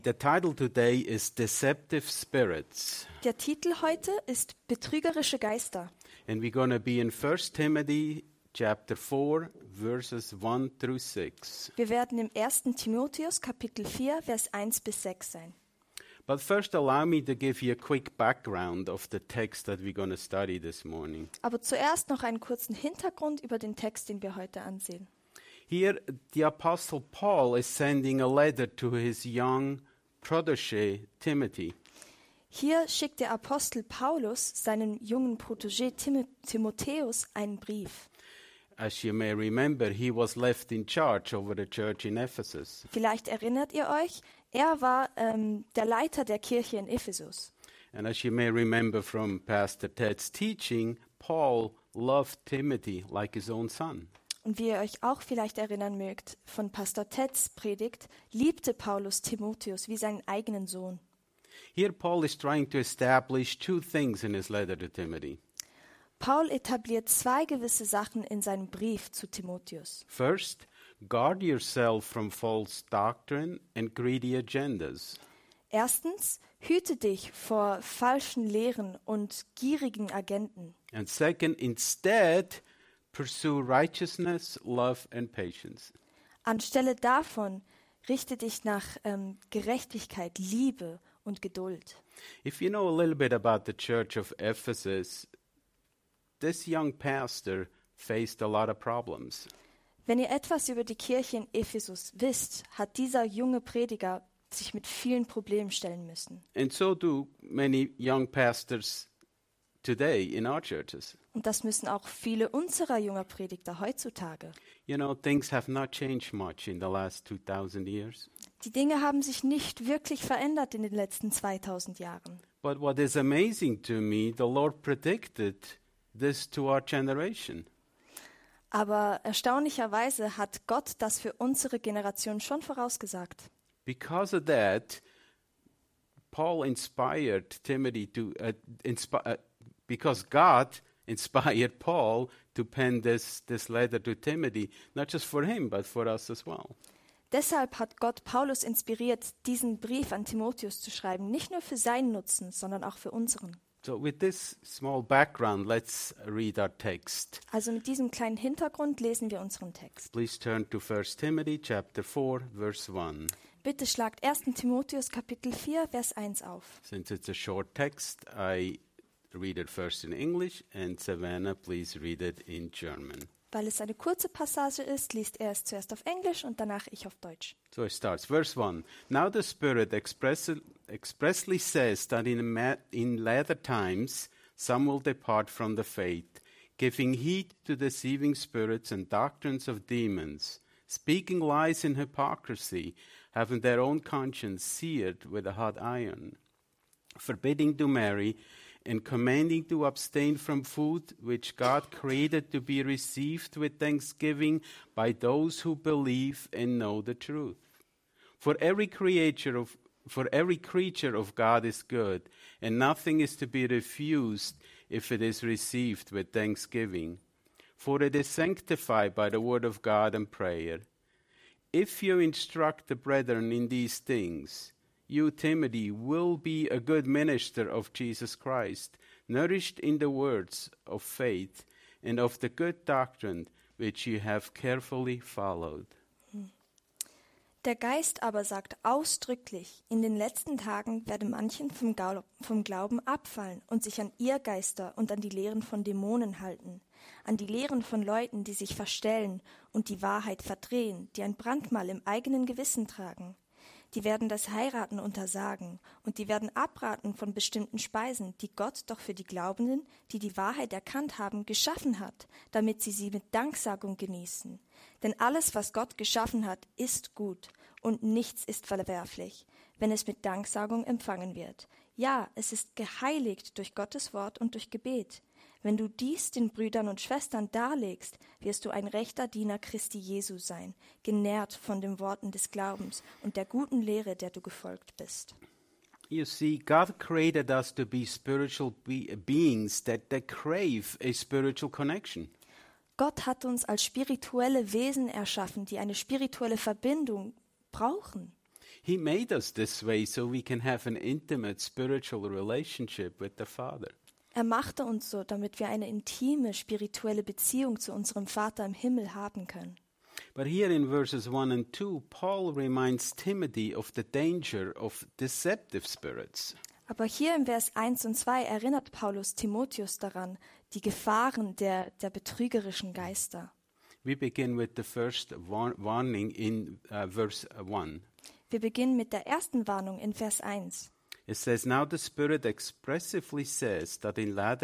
The title today is Deceptive Spirits. Der Titel heute ist Betrügerische Geister. And we're going to be in 1 Timothy chapter 4 verses 1 through 6. Wir werden im 1. Timotheus Kapitel 4 Vers 1 bis 6 sein. But first allow me to give you a quick background of the text that we're going to study this morning. Aber zuerst noch einen kurzen Hintergrund über den Text, den wir heute ansehen. Here the apostle Paul is sending a letter to his young protege Timothy. Hier schickt der Apostel Paulus seinem jungen Protégé Timotheus einen Brief. As you may remember, he was left in charge over the church in Ephesus. Vielleicht erinnert ihr euch, er war der Leiter der Kirche in Ephesus. And as you may remember from Pastor Ted's teaching, Paul loved Timothy like his own son. Und wie ihr euch auch vielleicht erinnern mögt, von Pastor Teds Predigt, liebte Paulus Timotheus wie seinen eigenen Sohn. Here Paul is trying to establish two things in his letter to Timothy. Paul etabliert zwei gewisse Sachen in seinem Brief zu Timotheus. First, guard yourself from false doctrine and greedy agendas. Erstens, hüte dich vor falschen Lehren und gierigen Agenten. And second, instead, pursue righteousness, love and patience. Anstelle davon richte dich nach Gerechtigkeit, Liebe und Geduld. If you know a little bit about the church of Ephesus, this young pastor faced a lot of problems. Wenn ihr etwas über die Kirche in Ephesus wisst, hat dieser junge Prediger sich mit vielen Problemen stellen müssen. And so do many young pastors today in our churches. Und das müssen auch viele unserer junger Prediger heutzutage. You know, things have not changed much in the last 2000 years. Die Dinge haben sich nicht wirklich verändert in den letzten 2000 Jahren. But what is amazing to me, the Lord predicted this to our generation. Aber erstaunlicherweise hat Gott das für unsere Generation schon vorausgesagt. Because of that, Paul inspired Timothy to because God inspired Paul to pen this letter to Timothy, not just for him, but for us as well. Deshalb hat Gott Paulus inspiriert, diesen Brief an Timotheus zu schreiben, nicht nur für seinen Nutzen, sondern auch für unseren. So with this small background, let's read our text. Also mit diesem kleinen Hintergrund lesen wir unseren Text. Please turn to 1 Timothy chapter 4, verse 1. Bitte schlagt 1. Timotheus Kapitel 4, Vers 1 auf. Since it's a short text, I read it first in English, and Savannah, please read it in German. Weil es eine kurze Passage ist, liest er es zuerst auf Englisch und danach ich auf Deutsch. So it starts, verse 1. Now the Spirit expressly says that in latter times some will depart from the faith, giving heed to deceiving spirits and doctrines of demons, speaking lies in hypocrisy, having their own conscience seared with a hot iron, forbidding to marry, and commanding to abstain from food which God created to be received with thanksgiving by those who believe and know the truth. For every creature of God is good, and nothing is to be refused if it is received with thanksgiving. For it is sanctified by the word of God and prayer. If you instruct the brethren in these things, you, Timothy, will be a good minister of Jesus Christ, nourished in the words of faith and of the good doctrine which you have carefully followed. Der Geist aber sagt ausdrücklich, in den letzten Tagen werde manchen vom Glauben abfallen und sich an Irrgeister und an die Lehren von Dämonen halten, an die Lehren von Leuten, die sich verstellen und die Wahrheit verdrehen, die ein Brandmal im eigenen Gewissen tragen. Die werden das Heiraten untersagen und die werden abraten von bestimmten Speisen, die Gott doch für die Glaubenden, die die Wahrheit erkannt haben, geschaffen hat, damit sie mit Danksagung genießen. Denn alles, was Gott geschaffen hat, ist gut und nichts ist verwerflich, wenn es mit Danksagung empfangen wird. Ja, es ist geheiligt durch Gottes Wort und durch Gebet. Wenn du dies den Brüdern und Schwestern darlegst, wirst du ein rechter Diener Christi Jesu sein, genährt von den Worten des Glaubens und der guten Lehre, der du gefolgt bist. You see, God created us to be spiritual beings that crave a spiritual connection. Gott hat uns als spirituelle Wesen erschaffen, die eine spirituelle Verbindung brauchen. He made us this way so we can have an intimate spiritual relationship with the Father. Er machte uns so, damit wir eine intime spirituelle Beziehung zu unserem Vater im Himmel haben können. But here in verses 1 and 2, Paul reminds Timothy of the danger of deceptive spirits. Aber hier im Vers 1 und 2 erinnert Paulus Timotheus daran, die Gefahren der betrügerischen Geister. We begin with the first warning in verse 1. Wir beginnen mit der ersten Warnung in Vers 1. It says, "Now the Spirit expressively says that in latter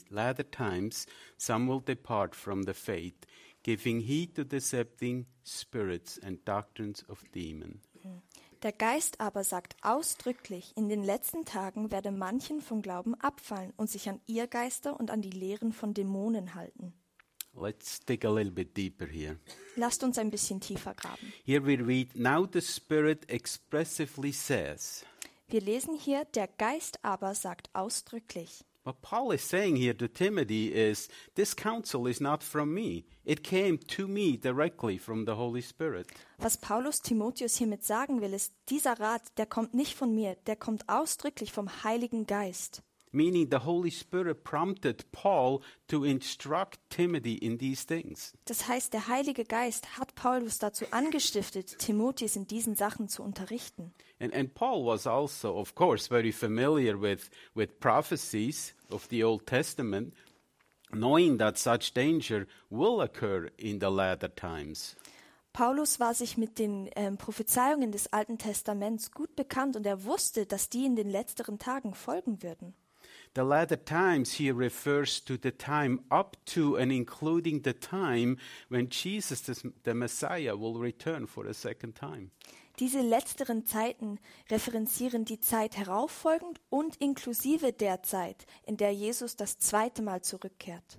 times, some will depart from the faith, giving heed to decepting spirits and doctrines of demons." Der Geist aber sagt ausdrücklich, in den letzten Tagen werde manchen vom Glauben abfallen und sich an Irrgeister und an die Lehren von Dämonen halten. Let's dig a little bit deeper here. Lasst uns ein bisschen tiefer graben. Here we read, "Now the Spirit expressively says." Wir lesen hier, der Geist aber sagt ausdrücklich. What Paul is saying here to Timothy is, this counsel is not from me. It came to me directly from the Holy Spirit. Was Paulus Timotheus hiermit sagen will, ist, dieser Rat, der kommt nicht von mir, der kommt ausdrücklich vom Heiligen Geist. Meaning the Holy Spirit prompted Paul to instruct Timothy in these things. Das heißt, der Heilige Geist hat Paulus dazu angestiftet, Timotheus in diesen Sachen zu unterrichten. And Paul was also, of course, very familiar with prophecies of the Old Testament, knowing that such danger will occur in the latter times. Paulus war sich mit den Prophezeiungen des Alten Testaments gut bekannt und er wusste, dass die in den letzteren Tagen folgen würden. The latter times here refers to the time up to and including the time when Jesus, the Messiah, will return for a second time. Diese letzteren Zeiten referenzieren die Zeit herauffolgend und inklusive der Zeit, in der Jesus das zweite Mal zurückkehrt.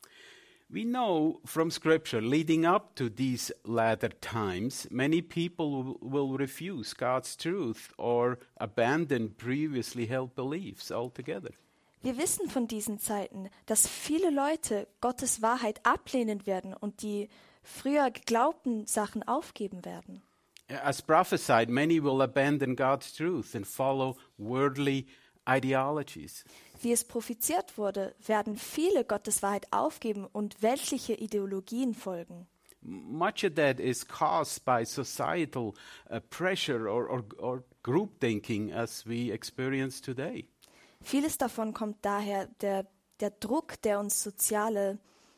We know from Scripture, leading up to these latter times, many people will refuse God's truth or abandon previously held beliefs altogether. Wir wissen von diesen Zeiten, dass viele Leute Gottes Wahrheit ablehnen werden und die früher geglaubten Sachen aufgeben werden. As prophesied, many will abandon God's truth and follow worldly ideologies. Wie es propheziert wurde, werden viele Gottes Wahrheit aufgeben und weltliche Ideologien folgen. Much of that is caused by societal pressure or group thinking as we experience today. Vieles davon kommt daher der Druck, der uns soziale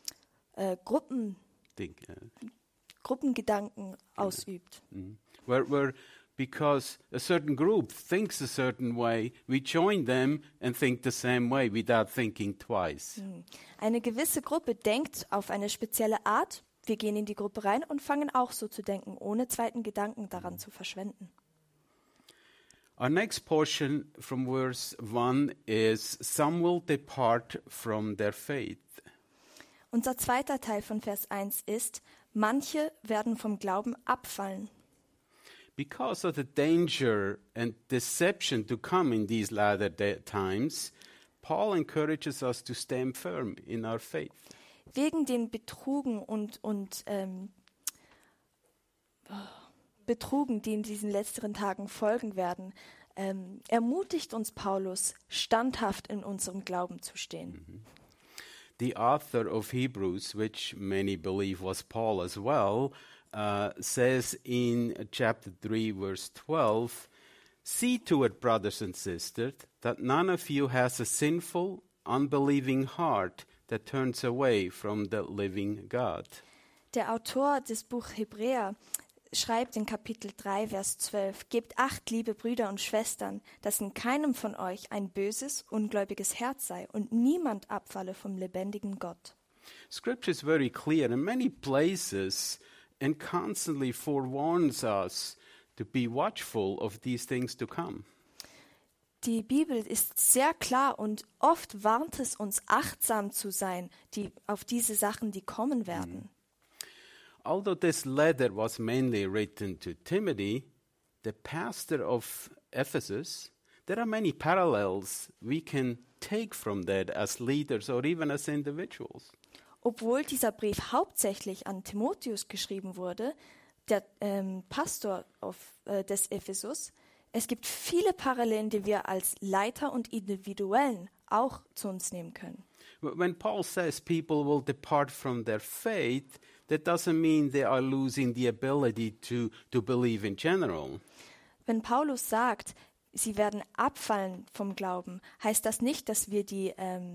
Gruppengedanken ausübt. Where because a certain group thinks a certain way, we join them and think the same way without thinking twice. Eine gewisse Gruppe denkt auf eine spezielle Art. Wir gehen in die Gruppe rein und fangen auch so zu denken, ohne zweiten Gedanken daran zu verschwenden. Our next portion from verse 1 is, "Some will depart from their faith." Unser zweiter Teil von Vers 1 ist, manche werden vom Glauben abfallen. Because of the danger and deception to come in these latter times, Paul encourages us to stand firm in our faith. Wegen den Betrugen, die in diesen letzteren Tagen folgen werden, ermutigt uns Paulus, standhaft in unserem Glauben zu stehen. The author of Hebrews, which many believe was Paul as well, says in chapter 3, verse 12, "See to it, brothers and sisters, that none of you has a sinful, unbelieving heart that turns away from the living God." Der Autor des Buch Hebräer schreibt in Kapitel 3, Vers 12, "Gebt Acht, liebe Brüder und Schwestern, dass in keinem von euch ein böses, ungläubiges Herz sei und niemand abfalle vom lebendigen Gott." Scripture is very clear in many places and constantly forewarns us to be watchful of these things to come. Die Bibel ist sehr klar und oft warnt es uns, achtsam zu sein, auf diese Sachen, die kommen werden. Although this letter was mainly written to Timothy, the pastor of Ephesus, there are many parallels we can take from that as leaders or even as individuals. Obwohl dieser Brief hauptsächlich an Timotheus geschrieben wurde, der Pastor des Ephesus, es gibt viele Parallelen, die wir als Leiter und Individuellen auch zu uns nehmen können. When Paul says people will depart from their faith, that doesn't mean they are losing the ability to believe in general. Wenn Paulus sagt, sie werden abfallen vom Glauben, heißt das nicht, dass wir die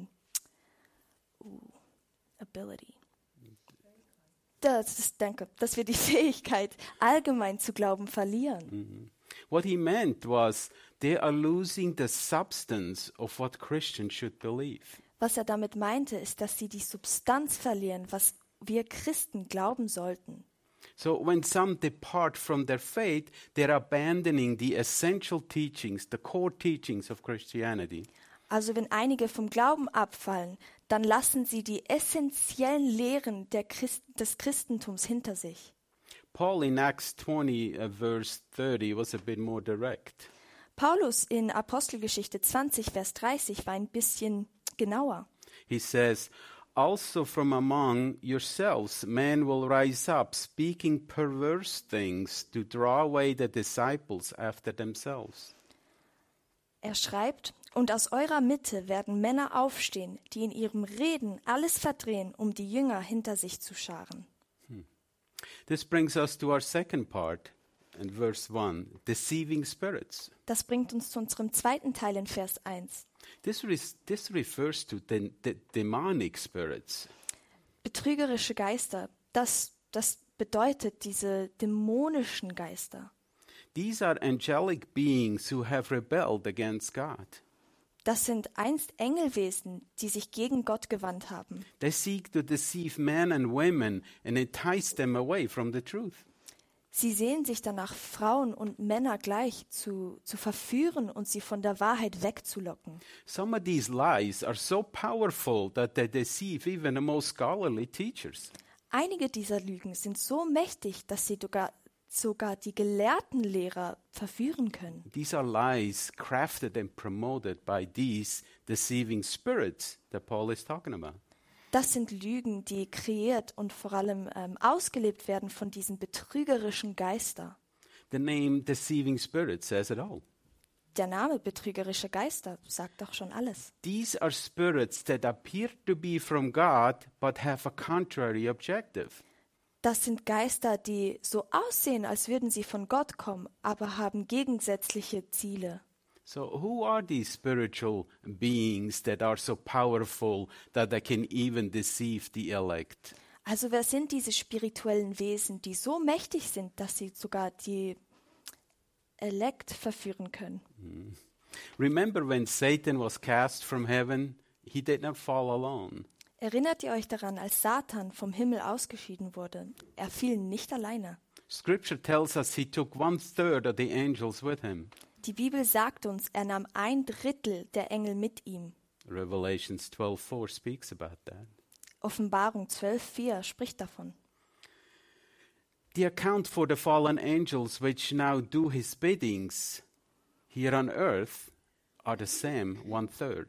dass wir die Fähigkeit, allgemein zu glauben, verlieren. What he meant was they are losing the substance of what Christians should believe. Was er damit meinte, ist, dass sie die Substanz verlieren, was wir Christen glauben sollten. So when some depart from their faith, they're abandoning the essential teachings, the core teachings of Christianity. Also wenn einige vom Glauben abfallen, dann lassen sie die essentiellen Lehren des Christentums hinter sich. Paul in Acts 20, verse 30 was a bit more direct. Paulus in Apostelgeschichte 20, Vers 30 war ein bisschen genauer. He says, also from among yourselves men will rise up, speaking perverse things to draw away the disciples after themselves. Er schreibt, und aus eurer Mitte werden Männer aufstehen, die in ihrem Reden alles verdrehen, um die Jünger hinter sich zu scharen. This brings us to our second part in verse 1, deceiving spirits. Das bringt uns zu unserem zweiten Teil in Vers 1. This refers to the demonic spirits. Betrügerische Geister, das bedeutet diese dämonischen Geister. These are angelic beings who have rebelled against God. Das sind einst Engelwesen, die sich gegen Gott gewandt haben. They seek to deceive men and women and entice them away from the truth. Sie sehen sich danach, Frauen und Männer gleich zu verführen und sie von der Wahrheit wegzulocken. Some of these lies are so powerful that they deceive even the most scholarly teachers. Einige dieser Lügen sind so mächtig, dass sie sogar die gelehrten Lehrer verführen können. These are lies crafted and promoted by these deceiving spirits that Paul is talking about. Das sind Lügen, die kreiert und vor allem ausgelebt werden von diesen betrügerischen Geistern. The name deceiving spirit says it all. Der Name betrügerische Geister sagt doch schon alles. These are spirits that appear to be from God but have a contrary objective. Das sind Geister, die so aussehen, als würden sie von Gott kommen, aber haben gegensätzliche Ziele. So who are these spiritual beings that are so powerful that they can even deceive the elect? Also wer sind diese spirituellen Wesen, die so mächtig sind, dass sie sogar die Elekt verführen können? Remember when Satan was cast from heaven, he did not fall alone. Erinnert ihr euch daran, als Satan vom Himmel ausgeschieden wurde? Er fiel nicht alleine. Scripture tells us he took 1/3 of the angels with him. Die Bibel sagt uns, er nahm 1/3 der Engel mit ihm. Revelations 12:4 speaks about that. Offenbarung 12,4 spricht davon. The account for the fallen angels which now do his biddings here on earth are the same, 1/3.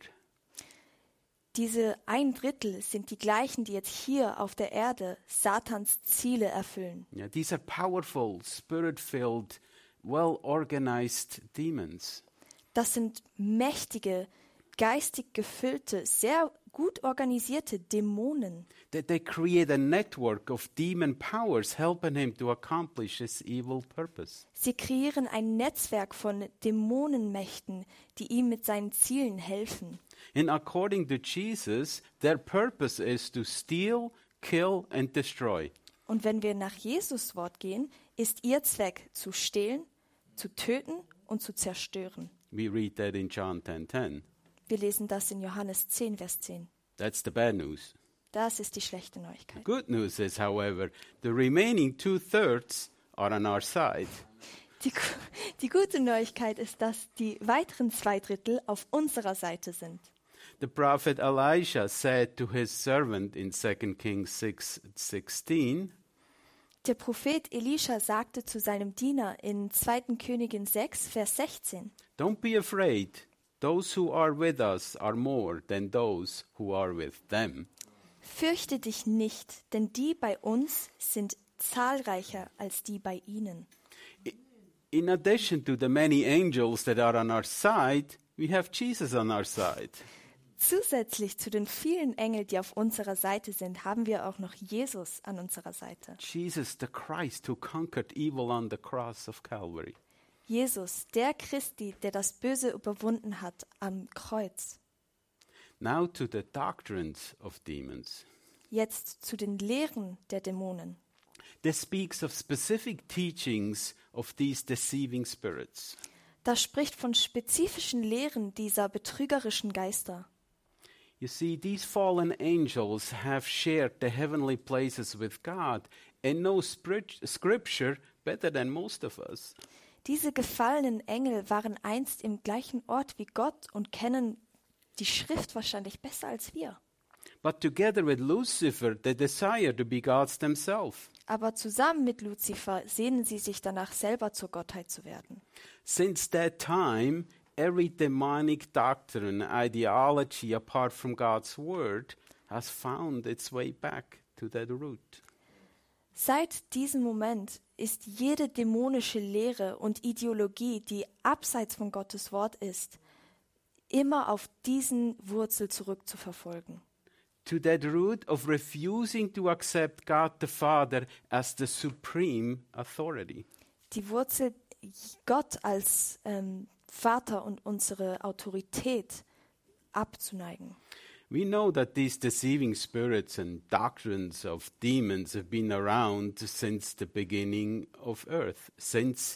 Diese 1/3 sind die gleichen, die jetzt hier auf der Erde Satans Ziele erfüllen. Yeah, these are powerful, spirit-filled, well-organized demons. Das sind mächtige, geistig gefüllte, sehr gut organisierte Dämonen. That they create a network of demon powers helping him to accomplish his evil purpose. Sie kreieren ein Netzwerk von Dämonenmächten, die ihm mit seinen Zielen helfen. And according to Jesus, their purpose is to steal, kill and destroy. Und wenn wir nach Jesus Wort gehen, ist ihr Zweck zu stehlen, zu töten und zu zerstören. We read that in John 10:10. Wir lesen das in Johannes 10, Vers 10. That's the bad news. Das ist die schlechte Neuigkeit. Good news is, however, the remaining 2/3 are on our side. Die gute Neuigkeit ist, dass die weiteren 2/3 auf unserer Seite sind. The prophet Elisha said to his servant in 2 Kings 6:16, Der Prophet Elisha sagte zu seinem Diener in 2. Königin 6, Vers 16, Don't be afraid. Those who are with us are more than those who are with them. Fürchte dich nicht, denn die bei uns sind zahlreicher als die bei ihnen. In addition to the many angels that are on our side, we have Jesus on our side. Zusätzlich zu den vielen Engeln, die auf unserer Seite sind, haben wir auch noch Jesus an unserer Seite. Jesus the Christ who conquered evil on the cross of Calvary. Jesus, der Christi, der das Böse überwunden hat am Kreuz. Now to the doctrines of demons. Jetzt zu den Lehren der Dämonen. This speaks of specific teachings of these deceiving spirits. Das spricht von spezifischen Lehren dieser betrügerischen Geister. You see, these fallen angels have shared the heavenly places with God and know Scripture better than most of us. Diese gefallenen Engel waren einst im gleichen Ort wie Gott und kennen die Schrift wahrscheinlich besser als wir. But together with Lucifer, they desire to be gods themselves. Aber zusammen mit Luzifer sehnen sie sich danach, selber zur Gottheit zu werden. Since that time, every demonic doctrine, ideology apart from God's word has found its way back to that root. Seit diesem Moment ist jede dämonische Lehre und Ideologie, die abseits von Gottes Wort ist, immer auf diesen Wurzel zurückzuverfolgen. To that root of refusing to accept God the Father as the supreme authority. Die Wurzel, Gott als Vater und unsere Autorität abzuneigen. We know that these deceiving spirits and doctrines of demons have been around since the beginning of earth, since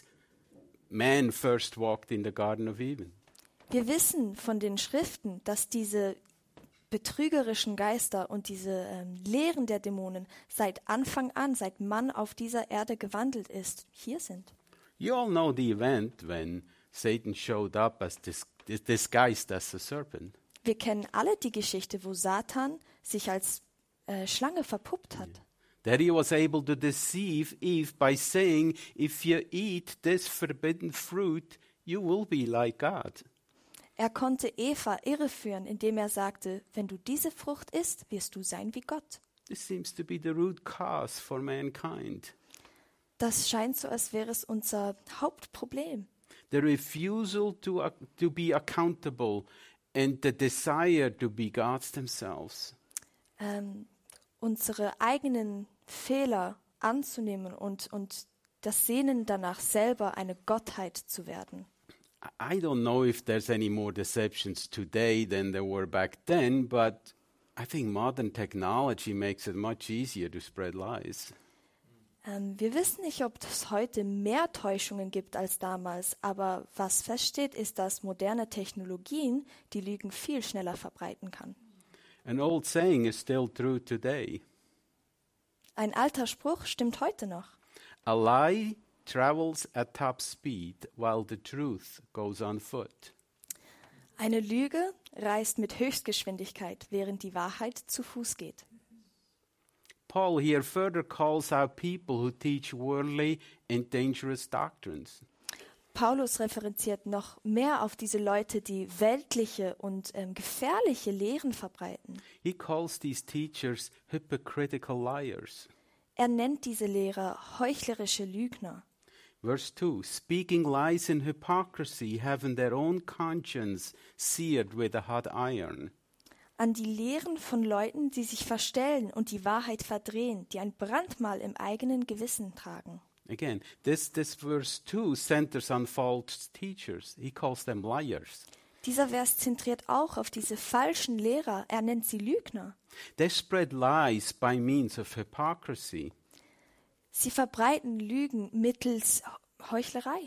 man first walked in the Garden of Eden. Wir wissen von den Schriften, dass diese betrügerischen Geister und diese Lehren der Dämonen seit Anfang an, seit man auf dieser Erde gewandelt ist, hier sind. You all know the event when Satan showed up as disguised as a serpent. Wir kennen alle die Geschichte, wo Satan sich als Schlange verpuppt hat. That he was able to deceive Eve by saying, if you eat this forbidden fruit, you will be like God. Er konnte Eva irreführen, indem er sagte, wenn du diese Frucht isst, wirst du sein wie Gott. This seems to be the root cause for mankind. Das scheint so, als wäre es unser Hauptproblem. The refusal to be accountable and the desire to be gods themselves. Unsere eigenen Fehler anzunehmen und das Sehnen danach, selber eine Gottheit zu werden. I don't know if there's any more deceptions today than there were back then, but I think modern technology makes it much easier to spread lies. Wir wissen nicht, ob es heute mehr Täuschungen gibt als damals, aber was feststeht, ist, dass moderne Technologien die Lügen viel schneller verbreiten kann. An old saying is still true today. Ein alter Spruch stimmt heute noch. A lie travels at top speed while the truth goes on foot. Eine Lüge reist mit Höchstgeschwindigkeit, während die Wahrheit zu Fuß geht. Paul here further calls out people who teach worldly and dangerous doctrines. Paulus referenziert noch mehr auf diese Leute, die weltliche und gefährliche Lehren verbreiten. He calls these teachers hypocritical liars. Er nennt diese Lehrer heuchlerische Lügner. Verse 2, speaking lies in hypocrisy, having their own conscience seared with a hot iron. An die Lehren von Leuten, die sich verstellen und die Wahrheit verdrehen, die ein Brandmal im eigenen Gewissen tragen. Again, this verse 2 centers on false teachers. He calls them liars. Dieser Vers zentriert auch auf diese falschen Lehrer. Er nennt sie Lügner. They spread lies by means of hypocrisy. Sie verbreiten Lügen mittels Heuchlerei.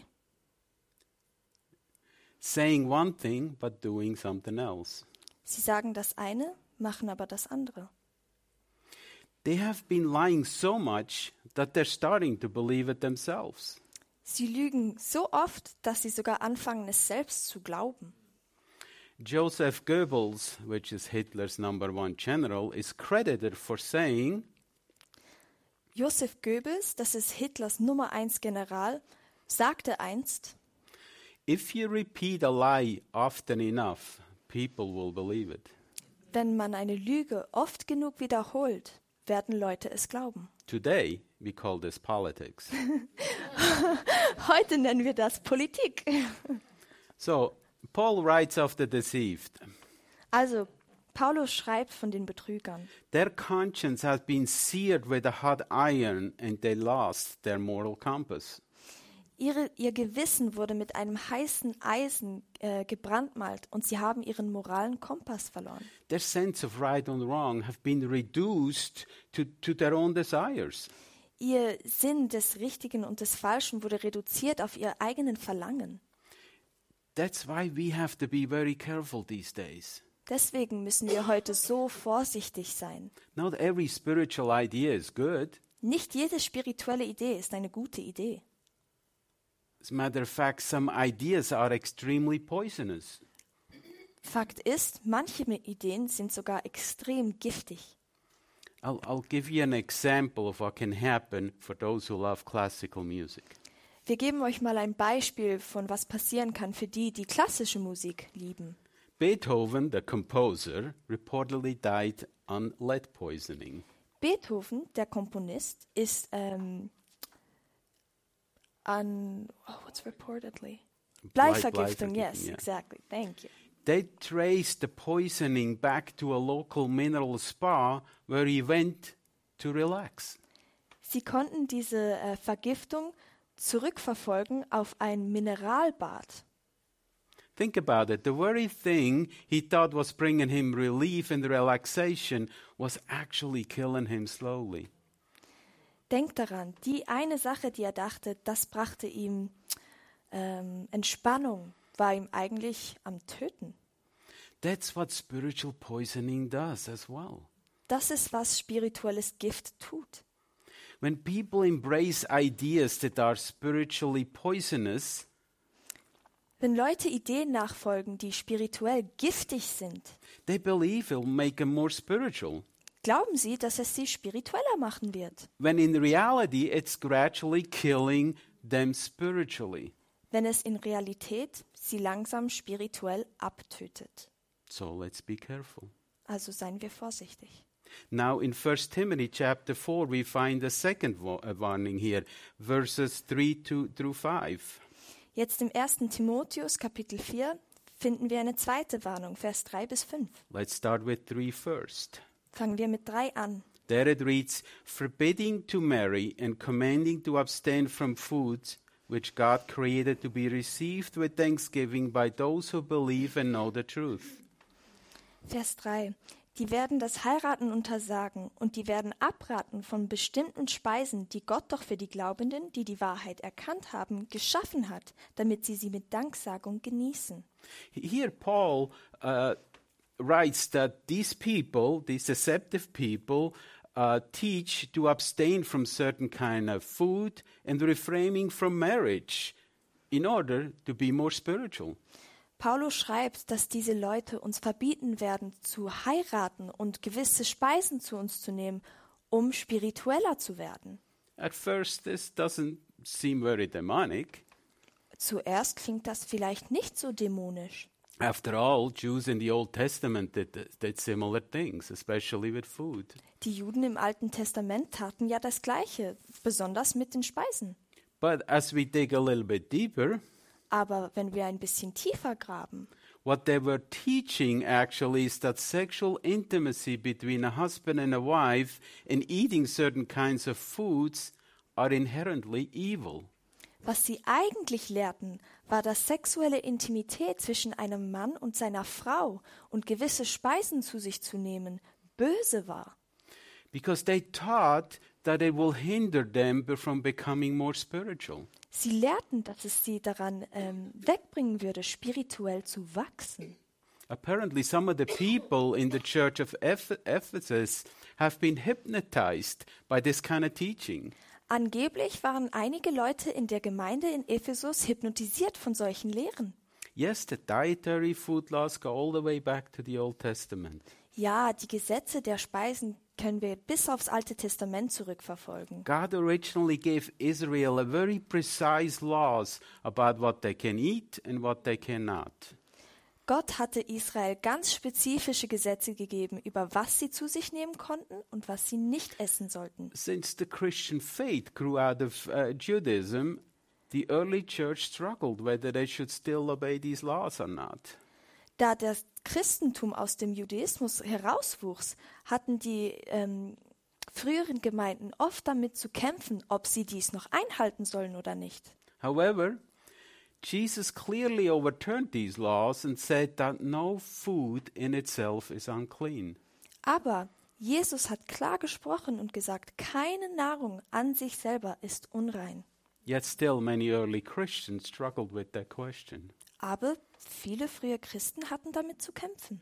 Saying one thing but doing something else. Sie sagen das eine, machen aber das andere. They have been lying so much that they're starting to believe it themselves. Sie lügen so oft, dass sie sogar anfangen, es selbst zu glauben. Joseph Goebbels, which is Hitler's #1 general, is credited for saying, Joseph Goebbels, das ist Hitlers Nummer 1 General, sagte einst, if you repeat a lie often enough, people will believe it. wenn man eine Lüge oft genug wiederholt, werden Leute es glauben. Today, we call this politics. Heute nennen wir das Politik. So, Paul writes of the deceived. Also, Paulus schreibt von den Betrügern. Their conscience has been seared with a hot iron, and they lost their moral compass. Ihr Gewissen wurde mit einem heißen Eisen gebrandmalt und sie haben ihren moralen Kompass verloren. Their sense of right and wrong have been reduced to their own desires. Ihr Sinn des Richtigen und des Falschen wurde reduziert auf ihr eigenen Verlangen. That's why we have to be very careful these days. Deswegen müssen wir heute so vorsichtig sein. Not every spiritual idea is good. Nicht jede spirituelle Idee ist eine gute Idee. As a matter of fact, some ideas are extremely poisonous. Fakt ist, manche Ideen sind sogar extrem giftig. I'll give you an example of what can happen for those who love classical music. Wir geben euch mal ein Beispiel von was passieren kann für die, die klassische Musik lieben. Beethoven, the composer, reportedly died on lead poisoning. Beethoven, der Komponist, ist what's reportedly? Bleivergiftung, yes, yeah. exactly. Thank you. They traced the poisoning back to a local mineral spa where he went to relax. Sie konnten diese Vergiftung zurückverfolgen auf ein Mineralbad. Think about it. The very thing he thought was bringing him relief and relaxation was actually killing him slowly. Denkt daran, die eine Sache, die er dachte, das brachte ihm Entspannung, war ihm eigentlich am Töten. That's what spiritual poisoning does as well. Das ist, was spirituelles Gift tut. When people embrace ideas that are spiritually poisonous, wenn Leute Ideen nachfolgen, die spirituell giftig sind, they believe it will make them more spiritual. Glauben sie, dass es sie spiritueller machen wird? When in reality it's gradually killing them spiritually. Wenn es in Realität sie langsam spirituell abtötet. So let's be careful. Also seien wir vorsichtig. Now in 1 Timothy chapter 4 we find a second warning here, verses 3 through 5. Jetzt im 1. Timotheus Kapitel 4 finden wir eine zweite Warnung, Vers 3 bis 5. Let's start with 3 first. Fangen wir mit 3 an. There it reads, forbidding to marry and commanding to abstain from foods which God created to be received with thanksgiving by those who believe and know the truth. Vers 3. Die werden das Heiraten untersagen und die werden abraten von bestimmten Speisen, die Gott doch für die Glaubenden, die die Wahrheit erkannt haben, geschaffen hat, damit sie mit Danksagung genießen. Here Paul writes that these people, these deceptive people, teach to abstain from certain kind of food and refraining from marriage in order to be more spiritual. Paulus schreibt, dass diese Leute uns verbieten werden, zu heiraten und gewisse Speisen zu uns zu nehmen, um spiritueller zu werden. At first, this doesn't seem very demonic. Zuerst klingt das vielleicht nicht so dämonisch. After all, Jews in the Old Testament did similar things, especially with food. Die Juden im Alten Testament taten ja das Gleiche, besonders mit den Speisen. But as we dig a little bit deeper, aber wenn wir ein bisschen tiefer graben, what they were teaching actually is that sexual intimacy between a husband and a wife and eating certain kinds of foods are inherently evil. Was sie eigentlich lehrten, war, dass sexuelle Intimität zwischen einem Mann und seiner Frau und gewisse Speisen zu sich zu nehmen böse war. Because they taught that it will hinder them from becoming more spiritual. Sie lehrten, dass es sie daran wegbringen würde, spirituell zu wachsen. Apparently, some of the people in the church of Ephesus have been hypnotized by this kind of teaching. Angeblich waren einige Leute in der Gemeinde in Ephesus hypnotisiert von solchen Lehren. Yes, the dietary food laws go all the way back to the Old Testament. Ja, die Gesetze der Speisen können wir bis aufs Alte Testament zurückverfolgen. God originally gave Israel a very precise laws about what they can eat and what they cannot. Gott hatte Israel ganz spezifische Gesetze gegeben, über was sie zu sich nehmen konnten und was sie nicht essen sollten. Since the Christian faith grew out of Judaism, the early church struggled whether they should still obey these laws or not. Da das Christentum aus dem Judaismus herauswuchs, hatten die früheren Gemeinden oft damit zu kämpfen, ob sie dies noch einhalten sollen oder nicht. However, Jesus clearly overturned these laws and said that no food in itself is unclean. Aber Jesus hat klar gesprochen und gesagt, keine Nahrung an sich selber ist unrein. Yet still many early Christians struggled with that question. Aber viele frühe Christen hatten damit zu kämpfen.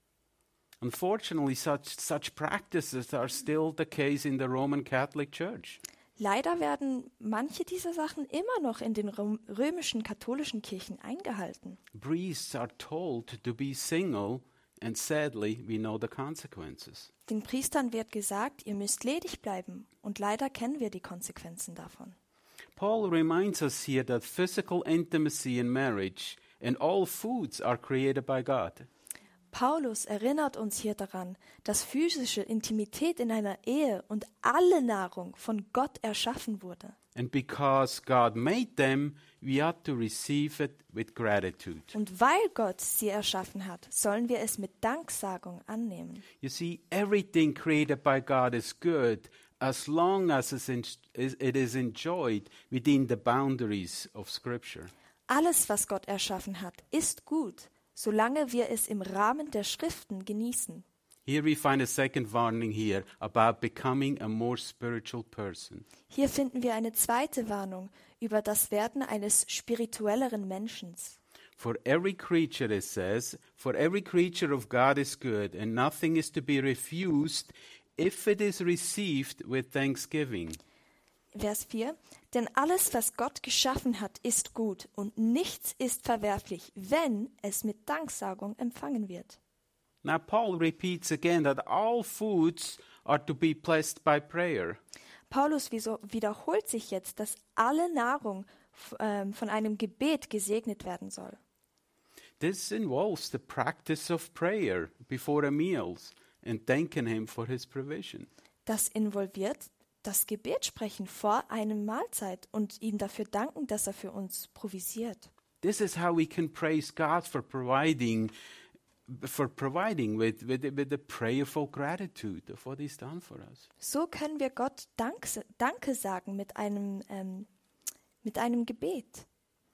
Unfortunately, such practices are still the case in the Roman Catholic Church. Leider werden manche dieser Sachen immer noch in den römischen katholischen Kirchen eingehalten. Priests are told to be single, and sadly, we know the consequences. Den Priestern wird gesagt, ihr müsst ledig bleiben, und leider kennen wir die Konsequenzen davon. Paul reminds us here that physical intimacy in marriage and all foods are created by God. Paulus erinnert uns hier daran, dass physische Intimität in einer Ehe und alle Nahrung von Gott erschaffen wurde. And because God made them, we ought to receive it with gratitude. Und weil Gott sie erschaffen hat, sollen wir es mit Danksagung annehmen. You see, everything created by God is good as long as it is enjoyed within the boundaries of Scripture. Alles, was Gott erschaffen hat, ist gut, solange wir es im Rahmen der Schriften genießen. Here we find a second warning here about becoming a more spiritual person. Hier finden wir eine zweite Warnung über das Werden eines spirituelleren Menschen. For every creature, it says, for every creature of God is good, and nothing is to be refused if it is received with thanksgiving. Vers 4. Denn alles, was Gott geschaffen hat, ist gut und nichts ist verwerflich, wenn es mit Danksagung empfangen wird. Now Paul repeats again that all foods are to be blessed by prayer. Paulus wiederholt sich jetzt, dass alle Nahrung von einem Gebet gesegnet werden soll. This involves the practice of prayer before a meals and thanking him for his provision. Das involviert das Gebet sprechen vor einem Mahlzeit und ihm dafür danken, dass er für uns provisiert. This is how we can praise God for providing with the prayerful gratitude of what He's done for us. So können wir Gott Danke sagen mit einem Gebet.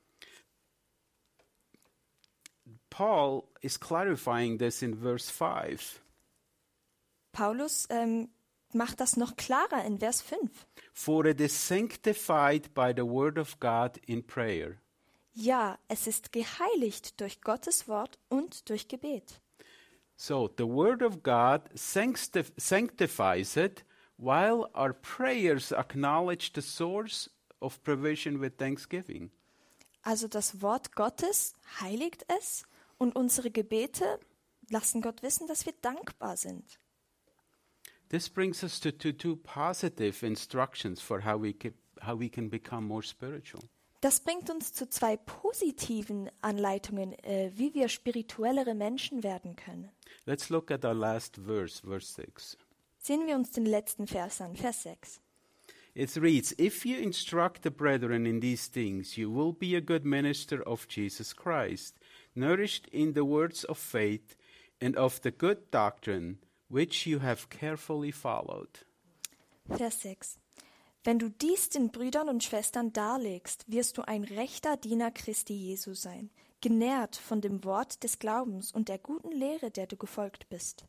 Paul is clarifying this in verse 5. Paulus macht das noch klarer in Vers 5. For it is sanctified by the word of God in prayer. Ja, es ist geheiligt durch Gottes Wort und durch Gebet. So the word of God sanctifies it, while our prayers acknowledge the source of provision with thanksgiving. Also das Wort Gottes heiligt es und unsere Gebete lassen Gott wissen, dass wir dankbar sind. This brings us to two positive instructions for how we can become more spiritual. Das bringt uns zu zwei positiven Anleitungen, wie wir spirituellere Menschen werden können. Let's look at our last verse 6. Sehen wir uns den letzten Vers an, Vers 6. It reads, "If you instruct the brethren in these things, you will be a good minister of Jesus Christ, nourished in the words of faith and of the good doctrine, which you have carefully followed." Vers 6. Wenn du dies den Brüdern und Schwestern darlegst, wirst du ein rechter Diener Christi Jesu sein, genährt von dem Wort des Glaubens und der guten Lehre, der du gefolgt bist.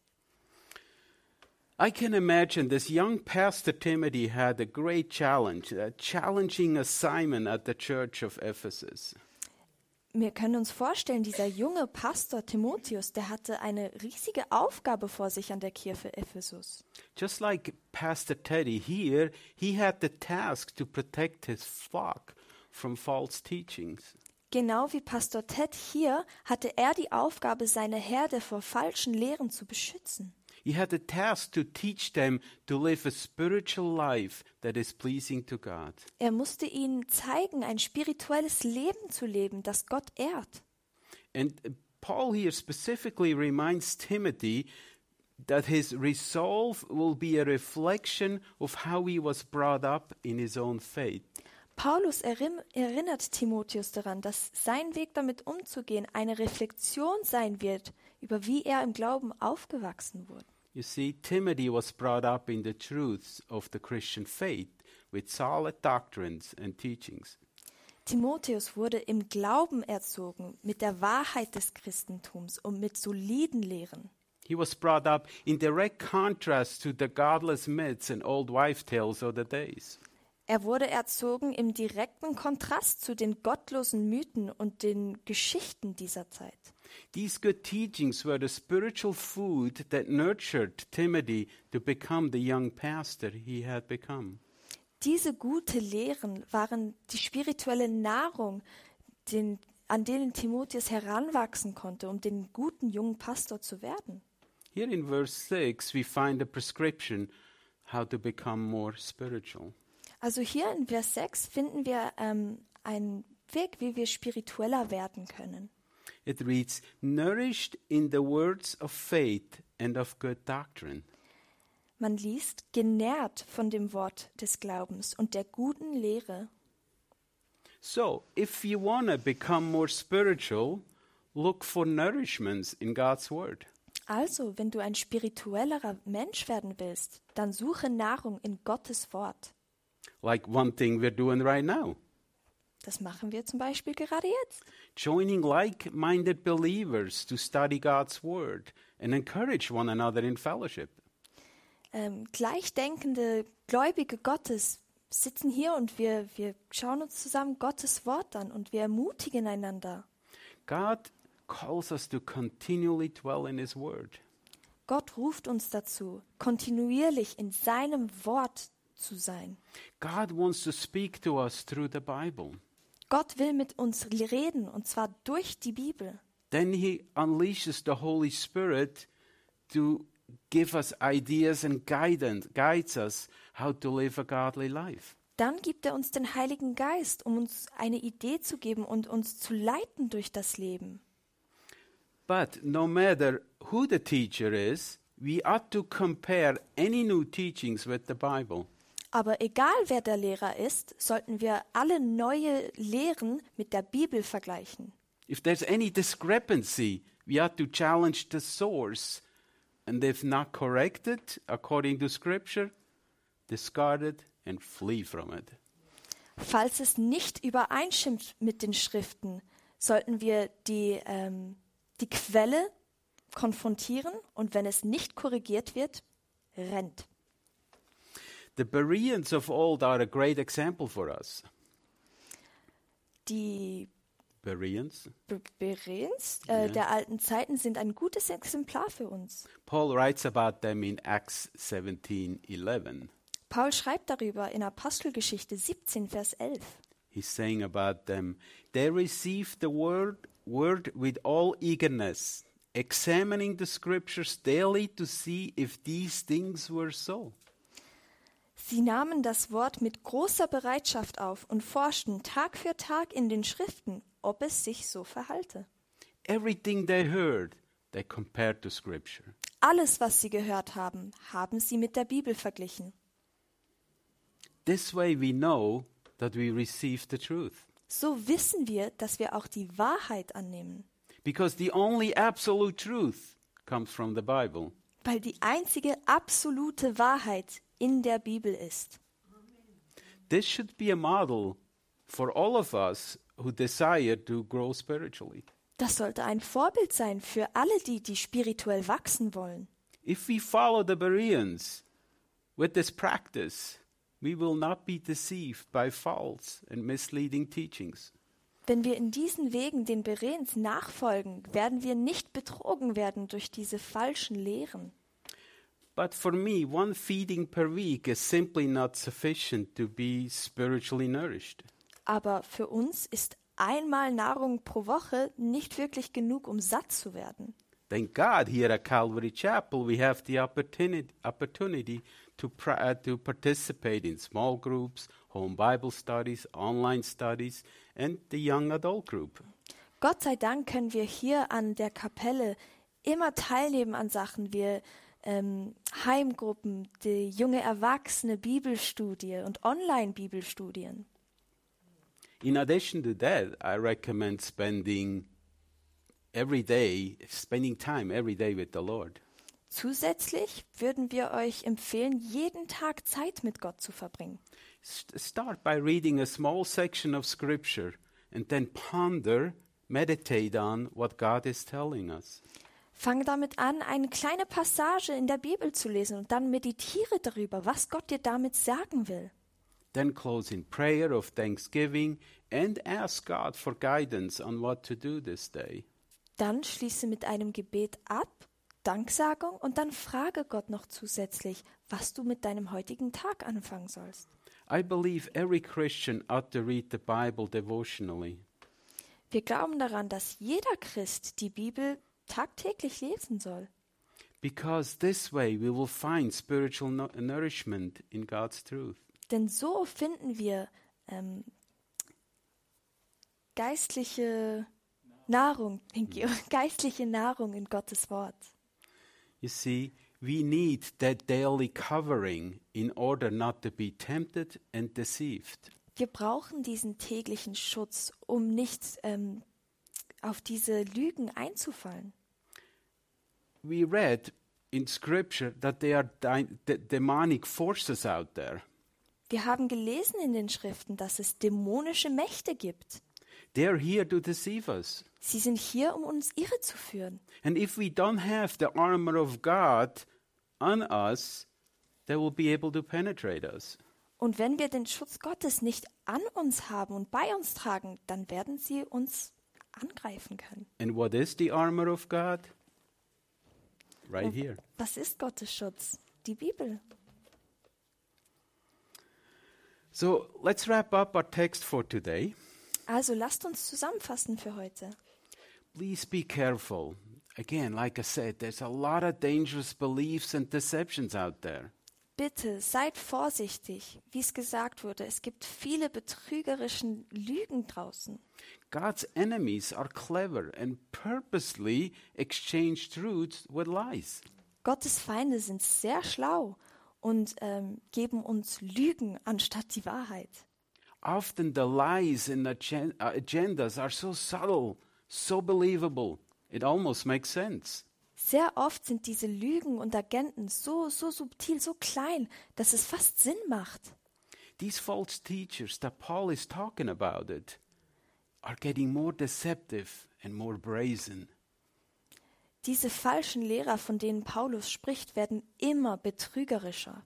I can imagine this young pastor Timothy had a great challenge, a challenging assignment at the church of Ephesus. Wir können uns vorstellen, dieser junge Pastor Timotheus, der hatte eine riesige Aufgabe vor sich an der Kirche Ephesus. Just like Pastor Teddy here, he had the task to protect his flock from false teachings. Genau wie Pastor Ted hier hatte er die Aufgabe, seine Herde vor falschen Lehren zu beschützen. He had the task to teach them to live a spiritual life that is pleasing to God. Er musste ihnen zeigen, ein spirituelles Leben zu leben, das Gott ehrt. And Paul here specifically reminds Timothy that his resolve will be a reflection of how he was brought up in his own faith. Paulus erinnert Timotheus daran, dass sein Weg damit umzugehen eine Reflexion sein wird, über wie er im Glauben aufgewachsen wurde. You see, Timothy was brought up in the truths of the Christian faith with solid doctrines and teachings. Timotheus wurde im Glauben erzogen, mit der Wahrheit des Christentums und mit soliden Lehren. He was brought up in direct contrast to the godless myths and old wife tales of the days. Er wurde erzogen im direkten Kontrast zu den gottlosen Mythen und den Geschichten dieser Zeit. These good teachings were the spiritual food that nurtured Timothy to become the young pastor he had become. Diese gute Lehren waren die spirituelle Nahrung, an denen Timotheus heranwachsen konnte, um den guten jungen Pastor zu werden. Here in verse 6 we find a prescription how to become more spiritual. Also hier in Vers 6 finden wir einen Weg, wie wir spiritueller werden können. It reads, nourished in the words of faith and of good doctrine. Man liest, genährt von dem Wort des Glaubens und der guten Lehre. So, if you want to become more spiritual, look for nourishments in God's word. Also, wenn du ein spirituellerer Mensch werden willst, dann suche Nahrung in Gottes Wort. Like one thing we're doing right now. Das machen wir zum Beispiel gerade jetzt. Joining like-minded believers to study God's word and encourage one another in fellowship. Gleichdenkende Gläubige Gottes sitzen hier und wir schauen uns zusammen Gottes Wort an und wir ermutigen einander. God calls us to continually dwell in his word. Gott ruft uns dazu, kontinuierlich in seinem Wort zu sein. God wants to speak to us through the Bible. Gott will mit uns reden, und zwar durch die Bibel. Then he unleashes the Holy Spirit to give us ideas and guides us how to live a godly life. Dann gibt er uns den Heiligen Geist, um uns eine Idee zu geben und uns zu leiten durch das Leben. But no matter who the teacher is, we ought to compare any new teachings with the Bible. Aber egal wer der Lehrer ist, sollten wir alle neue Lehren mit der Bibel vergleichen. If there's any discrepancy, we ought to challenge the source, and if not corrected according to Scripture, discard it and flee from it. Falls es nicht übereinstimmt mit den Schriften, sollten wir die Quelle konfrontieren, und wenn es nicht korrigiert wird, rennt. The Bereans of old are a great example for us. Die Bereans? Bereans der alten Zeiten sind ein gutes Exemplar für uns. Paul writes about them in Acts 17:11. Paul schreibt darüber in Apostelgeschichte 17, Vers 11. He's saying about them, they received the word with all eagerness, examining the scriptures daily to see if these things were so. Sie nahmen das Wort mit großer Bereitschaft auf und forschten Tag für Tag in den Schriften, ob es sich so verhalte. Everything they heard, they compared to Scripture. Alles, was sie gehört haben, haben sie mit der Bibel verglichen. This way we know that we receive the truth. So wissen wir, dass wir auch die Wahrheit annehmen. Because the only absolute truth comes from the Bible. Weil die einzige absolute Wahrheit in der Bibel ist. This should be a model for all of us who desire to grow spiritually. Das sollte ein Vorbild sein für alle, die spirituell wachsen wollen. If we follow the Bereans with this practice, we will not be deceived by false and misleading teachings. Wenn wir in diesen Wegen den Bereans nachfolgen, werden wir nicht betrogen werden durch diese falschen Lehren. But for me, one feeding per week is simply not sufficient to be spiritually nourished. Aber für uns ist einmal Nahrung pro Woche nicht wirklich genug, um satt zu werden. Thank God here at Calvary Chapel we have the opportunity to participate in small groups, home Bible studies, online studies, and the young adult group. Gott sei Dank können wir hier an der Kapelle immer teilnehmen an Sachen wie Heimgruppen, die junge Erwachsene, Bibelstudie und Online-Bibelstudien. In addition to that, I recommend spending time every day with the Lord. Zusätzlich würden wir euch empfehlen, jeden Tag Zeit mit Gott zu verbringen. Start by reading a small section of Scripture and then meditate on what God is telling us. Fang damit an, eine kleine Passage in der Bibel zu lesen und dann meditiere darüber, was Gott dir damit sagen will. Then close in prayer of thanksgiving and ask God for guidance on what to do this day. Dann schließe mit einem Gebet ab, Danksagung und dann frage Gott noch zusätzlich, was du mit deinem heutigen Tag anfangen sollst. I believe every Christian ought to read the Bible devotionally. Wir glauben daran, dass jeder Christ die Bibel tagtäglich lesen soll. Because this way we will find spiritual nourishment in God's truth. Denn so finden wir geistliche Nahrung in Gottes Wort. You see, we need that daily covering in order not to be tempted and deceived. Wir brauchen diesen täglichen Schutz, um nicht auf diese Lügen einzufallen. We read in Scripture that there are demonic forces out there. Wir haben gelesen in den Schriften, dass es dämonische Mächte gibt. They're here to deceive us. Sie sind hier, um uns irre zu führen. And if we don't have the armor of God on us, they will be able to penetrate us. Und wenn wir den Schutz Gottes nicht an uns haben und bei uns tragen, dann werden sie uns angreifen können. And what is the armor of God? Right here. Was ist Gottes Schutz? Die Bibel. So let's wrap up our text for today. Also lasst uns zusammenfassen für heute. Please be careful. Again, like I said, there's a lot of dangerous beliefs and deceptions out there. Bitte seid vorsichtig, wie es gesagt wurde. Es gibt viele betrügerische Lügen draußen. God's enemies are clever and purposely exchange truth with lies. Gottes Feinde sind sehr schlau und geben uns Lügen anstatt die Wahrheit. Often the lies and agendas are so subtle, so believable, it almost makes sense. Sehr oft sind diese Lügen und Agenten so subtil, so klein, dass es fast Sinn macht. These false teachers that Paul is talking about are getting more deceptive and more brazen. Diese falschen Lehrer, von denen Paulus spricht, werden immer betrügerischer.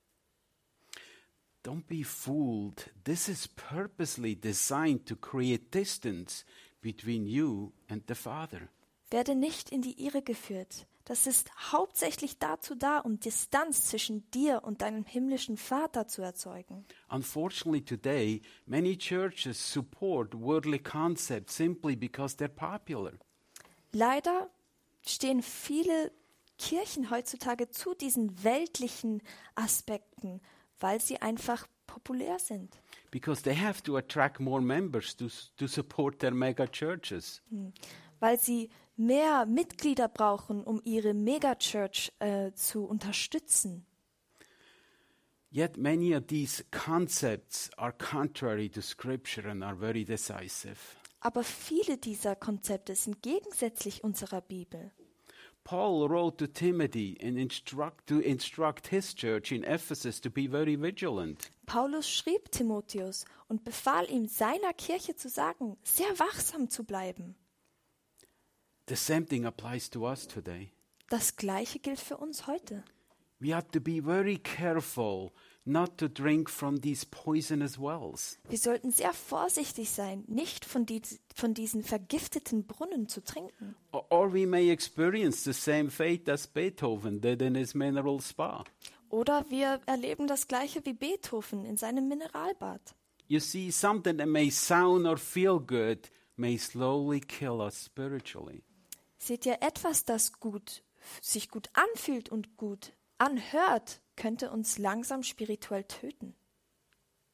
Don't be fooled. This is purposely designed to create distance between you and the Father. Werde nicht in die Irre geführt. Das ist hauptsächlich dazu da, um Distanz zwischen dir und deinem himmlischen Vater zu erzeugen. Unfortunately today, many churches support worldly concepts simply because they're popular. Leider stehen viele Kirchen heutzutage zu diesen weltlichen Aspekten, weil sie einfach populär sind. Because they have to attract more members to support their mega churches. Weil sie mehr Mitglieder brauchen, um ihre Megachurch zu unterstützen. Yet many of these concepts are contrary to Scripture and are very decisive. Aber viele dieser Konzepte sind gegensätzlich unserer Bibel. Paul wrote to Timothy and instruct his church in Ephesus to be very vigilant. Paulus schrieb Timotheus und befahl ihm, seiner Kirche zu sagen, sehr wachsam zu bleiben. The same thing applies to us today. Das Gleiche gilt für uns heute. We have to be very careful not to drink from these poisonous wells. Wir sollten sehr vorsichtig sein, nicht von diesen vergifteten Brunnen zu trinken. Or we may experience the same fate as Beethoven did in his mineral spa. Oder wir erleben das Gleiche wie Beethoven in seinem Mineralbad. You see, something that may sound or feel good may slowly kill us spiritually. Seht ihr, etwas, das sich gut anfühlt und gut anhört, könnte uns langsam spirituell töten.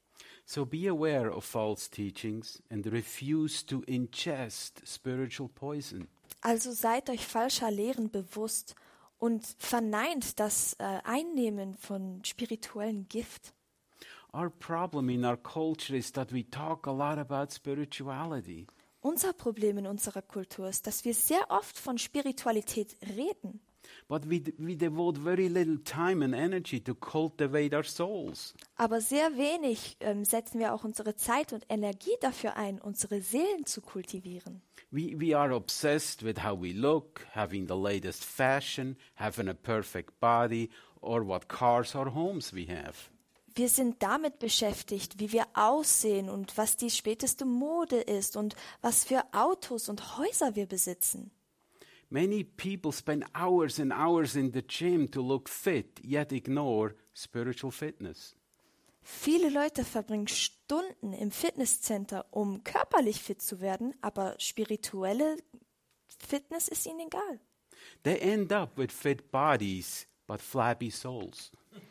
So be aware of false teachings and refuse to ingest spiritual poison. Also seid euch falscher Lehren bewusst und verneint das Einnehmen von spirituellem Gift. Our problem in our culture is that we talk a lot about spirituality. Unser Problem in unserer Kultur ist, dass wir sehr oft von Spiritualität reden, But we devote very little time and energy to cultivate our souls. aber sehr wenig setzen wir auch unsere Zeit und Energie dafür ein, unsere Seelen zu kultivieren. We are obsessed with how we look, having the latest fashion, having a perfect body, or what cars or homes we have. Wir sind damit beschäftigt, wie wir aussehen und was die späteste Mode ist und was für Autos und Häuser wir besitzen. Many people spend hours and hours in the gym to look fit, yet ignore spiritual fitness. Viele Leute verbringen Stunden im Fitnesscenter, um körperlich fit zu werden, aber spirituelle Fitness ist ihnen egal. They end up with fit bodies, but flabby souls.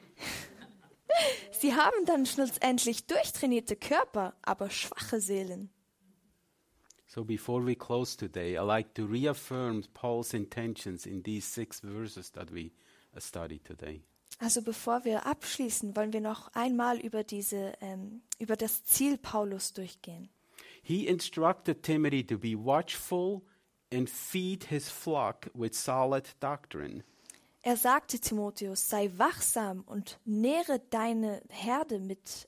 Sie haben dann schlussendlich durchtrainierte Körper, aber schwache Seelen. So before we close today, I like to reaffirm Paul's intentions in these 6 verses that we studied today. Also bevor wir abschließen, wollen wir noch einmal über das Ziel Paulus durchgehen. He instructed Timothy to be watchful and feed his flock with solid doctrine. Er sagte Timotheus, sei wachsam und nähre deine Herde mit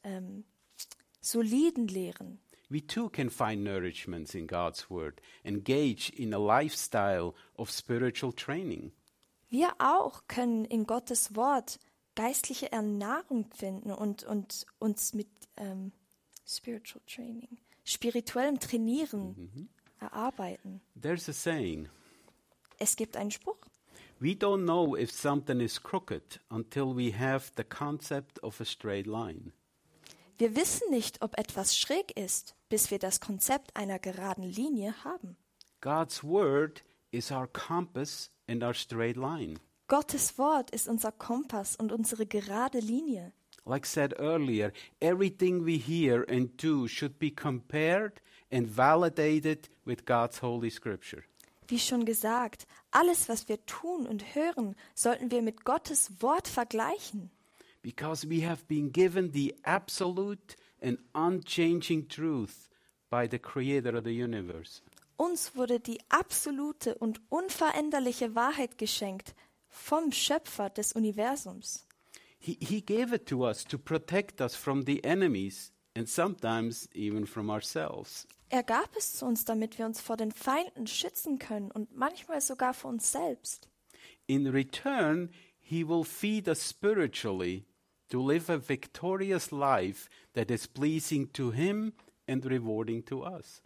soliden Lehren. We too can find nourishments in God's word, engage in a lifestyle of spiritual training. Wir auch können in Gottes Wort geistliche Ernährung finden und uns mit spiritual training, spirituellem Trainieren erarbeiten. There's a saying, Es gibt einen Spruch. we don't know if something is crooked until we have the concept of a straight line. Wir wissen nicht, ob etwas schräg ist, bis wir das Konzept einer geraden Linie haben. God's word is our compass and our straight line. Gottes Wort ist unser Kompass und unsere gerade Linie. Like said earlier, everything we hear and do should be compared and validated with God's holy scripture. Wie schon gesagt, alles, was wir tun und hören, sollten wir mit Gottes Wort vergleichen. Because we have been given the absolute and unchanging truth by the creator of the universe. Uns wurde die absolute und unveränderliche Wahrheit geschenkt vom Schöpfer des Universums. He gave it to us to protect us from the enemies and sometimes even from ourselves. Er gab es zu uns, damit wir uns vor den Feinden schützen können und manchmal sogar vor uns selbst. In return, he will feed us spiritually to live a victorious life that is pleasing to him and rewarding to us.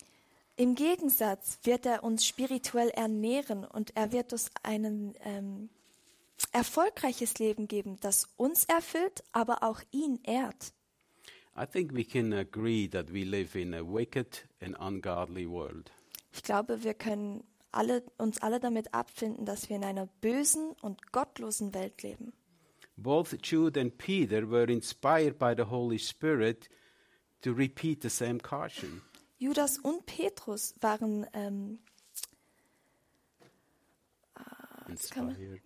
Im Gegensatz wird er uns spirituell ernähren und er wird uns ein erfolgreiches Leben geben, das uns erfüllt, aber auch ihn ehrt. I think we can agree that we live in a wicked and ungodly world. Ich glaube, wir können uns alle damit abfinden, dass wir in einer bösen und gottlosen Welt leben. Both Jude and Peter were inspired by the Holy Spirit to repeat the same caution. Judas und Petrus waren Inspired.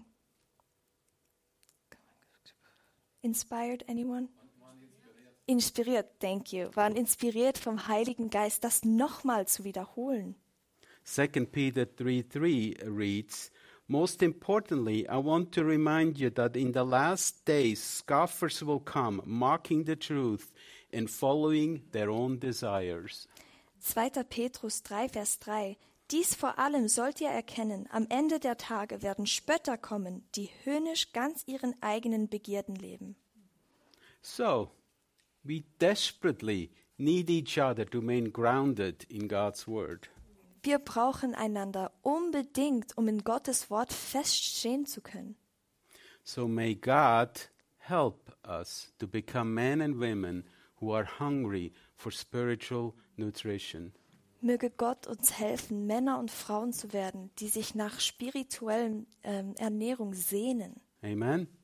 inspired, anyone? Inspiriert, thank you. Waren inspiriert vom Heiligen Geist, das nochmal zu wiederholen. 2 Peter 3:3 reads, most importantly, I want to remind you that in the last days scoffers will come, mocking the truth and following their own desires. 2. Petrus 3, Vers 3. Dies vor allem sollt ihr erkennen, am Ende der Tage werden Spötter kommen, die höhnisch ganz ihren eigenen Begierden leben. So, we desperately need each other to remain grounded in God's word. Wir brauchen einander unbedingt, um in Gottes Wort feststehen zu können. So may God help us to become men and women who are hungry for spiritual nutrition. Möge Gott uns helfen, Männer und Frauen zu werden, die sich nach spirituellen Ernährung sehnen. Amen.